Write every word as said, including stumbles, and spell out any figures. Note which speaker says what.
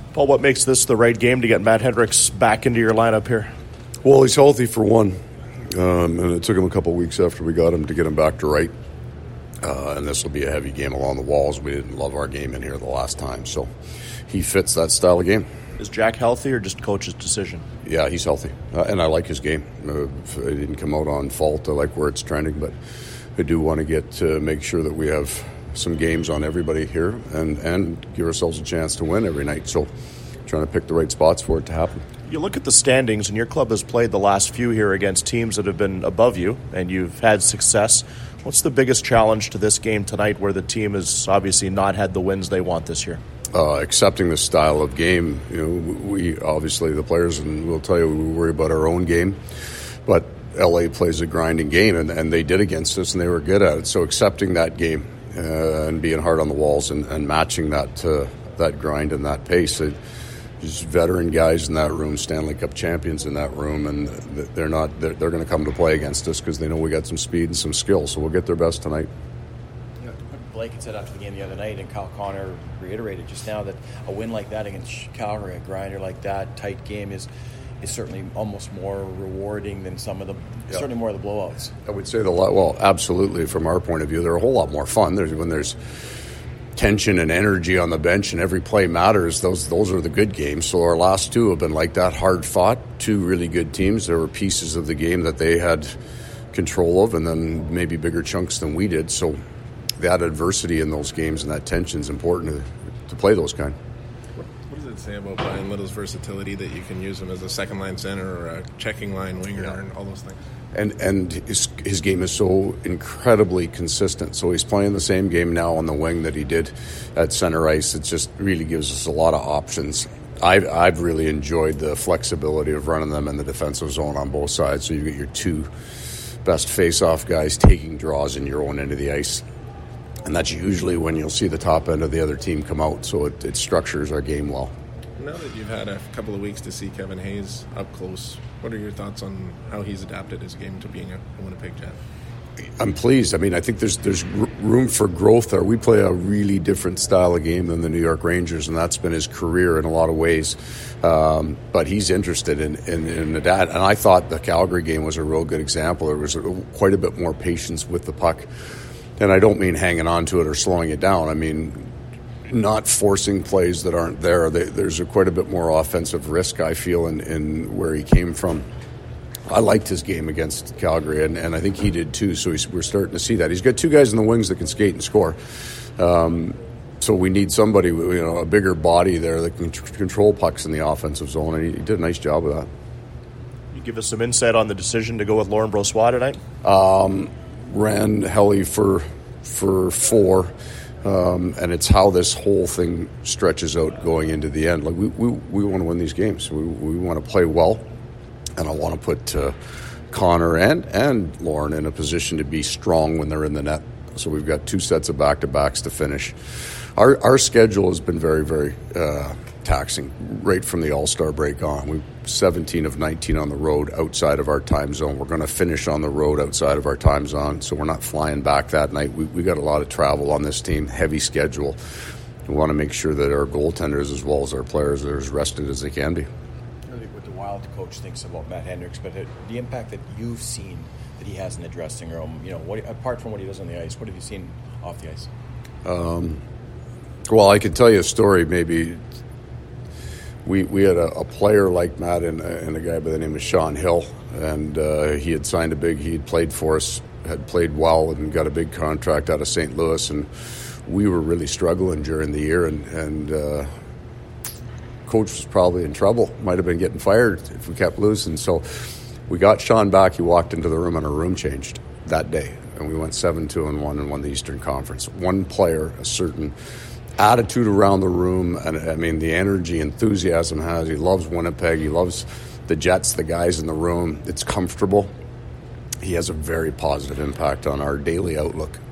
Speaker 1: Paul, what makes this the right game to get Matt Hendricks back into your lineup here?
Speaker 2: Well, he's healthy for one, um, and it took him a couple of weeks after we got him to get him back to right. Uh, and this will be a heavy game along the walls. We didn't love our game in here the last time, so he fits that style of game.
Speaker 1: Is Jack healthy or just coach's decision?
Speaker 2: Yeah, he's healthy, uh, and I like his game. Uh, it didn't come out on fault. I like where it's trending, but I do want to get to make sure that we have some games on everybody here and, and give ourselves a chance to win every night. So trying to pick the right spots for it to happen.
Speaker 1: You look at the standings, and your club has played the last few here against teams that have been above you, and you've had success. What's the biggest challenge to this game tonight where the team has obviously not had the wins they want this year?
Speaker 2: Uh, accepting the style of game. You know, we obviously, the players, and we'll tell you, we worry about our own game, but L A plays a grinding game, and, and they did against us, and they were good at it. So accepting that game uh, and being hard on the walls and, and matching that uh, that grind and that pace. It, There's veteran guys in that room, Stanley Cup champions in that room, and they're not. They're, they're going to come to play against us because they know we got some speed and some skill. So we'll get their best tonight.
Speaker 3: You know, Blake had said after the game the other night, and Kyle Connor reiterated just now that a win like that against Calgary, a grinder like that, tight game is is certainly almost more rewarding than some of the yeah. certainly more of the blowouts.
Speaker 2: I would say the lot. Well, absolutely. From our point of view, they're a whole lot more fun. There's when there's tension and energy on the bench and every play matters. Those those are the good games. So our last two have been like that, hard fought, two really good teams. There were pieces of the game that they had control of and then maybe bigger chunks than we did. So that adversity in those games and that tension is important to, to play those kind.
Speaker 4: What, what does it say about Brian Little's versatility that you can use him as a second line center or a checking line winger yeah. and all those things?
Speaker 2: And and his his game is so incredibly consistent. So he's playing the same game now on the wing that he did at center ice. It just really gives us a lot of options. I've, I've really enjoyed the flexibility of running them in the defensive zone on both sides. So you get your two best face-off guys taking draws in your own end of the ice. And that's usually when you'll see the top end of the other team come out. So it, it structures our game well.
Speaker 4: Now that you've had a couple of weeks to see Kevin Hayes up close, what are your thoughts on how he's adapted his game to being a Winnipeg Jet?
Speaker 2: I'm pleased. I mean, I think there's there's room for growth there. We play a really different style of game than the New York Rangers, and that's been his career in a lot of ways. Um, but he's interested in, in, in that. And I thought the Calgary game was a real good example. There was a, quite a bit more patience with the puck. And I don't mean hanging on to it or slowing it down. I mean not forcing plays that aren't there. They, there's a, quite a bit more offensive risk, I feel, in, in where he came from. I liked his game against Calgary, and, and I think he did too, so he's, we're starting to see that. He's got two guys in the wings that can skate and score. Um, so we need somebody, you know, a bigger body there that can tr- control pucks in the offensive zone, and he, he did a nice job of that.
Speaker 1: You give us some insight on the decision to go with Laurent Brossoit tonight?
Speaker 2: Um, ran Helly for, for four. Um, and it's how this whole thing stretches out going into the end. Like we, we, we want to win these games. We, we want to play well, and I want to put uh, Connor and and Lauren in a position to be strong when they're in the net. So we've got two sets of back-to-backs to finish. Our our schedule has been very very uh, taxing right from the All-Star break on. We've seventeen of nineteen on the road outside of our time zone. We're going to finish on the road outside of our time zone, so we're not flying back that night. We we got a lot of travel on this team, heavy schedule. We want to make sure that our goaltenders as well as our players are as rested as they can be.
Speaker 3: Really, what the Wild coach thinks about Matt Hendricks, but the impact that you've seen that he has in the dressing room, you know, what, apart from what he does on the ice, what have you seen off the ice?
Speaker 2: Um, well, I could tell you a story maybe. We we had a, a player like Matt and, and a guy by the name of Sean Hill, and uh, he had signed a big, he had played for us, had played well and got a big contract out of Saint Louis, and we were really struggling during the year, and, and uh, coach was probably in trouble, might have been getting fired if we kept losing. So we got Sean back, he walked into the room and our room changed that day, and we went seven two and one and won the Eastern Conference. One player, a certain attitude around the room, and I mean the energy, enthusiasm has. He loves Winnipeg. He loves the Jets, the guys in the room. It's comfortable. He has a very positive impact on our daily outlook.